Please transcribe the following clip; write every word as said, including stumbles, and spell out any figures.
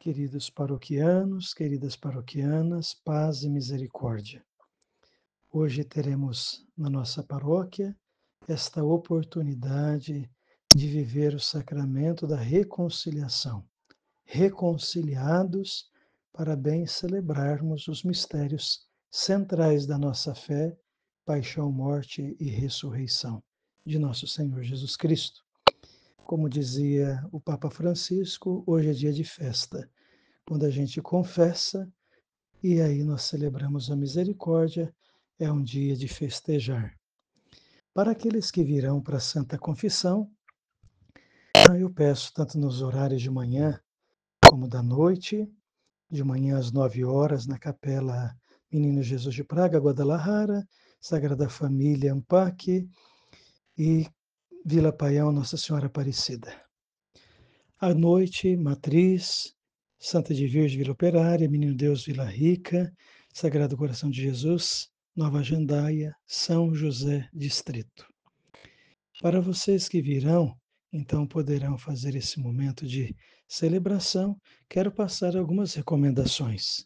Queridos paroquianos, queridas paroquianas, paz e misericórdia. Hoje teremos na nossa paróquia esta oportunidade de viver o sacramento da reconciliação. Reconciliados para bem celebrarmos os mistérios centrais da nossa fé, paixão, morte e ressurreição de nosso Senhor Jesus Cristo. Como dizia o Papa Francisco, hoje é dia de festa. Quando a gente confessa e aí nós celebramos a misericórdia, é um dia de festejar. Para aqueles que virão para a Santa Confissão, eu peço tanto nos horários de manhã como da noite, de manhã às nove horas na Capela Menino Jesus de Praga, Guadalajara, Sagrada Família Ampac e Vila Paião Nossa Senhora Aparecida. À noite, Matriz, Santa de Virgem, Vila Operária, Menino Deus, Vila Rica, Sagrado Coração de Jesus, Nova Jandaia, São José Distrito. Para vocês que virão, então poderão fazer esse momento de celebração, quero passar algumas recomendações.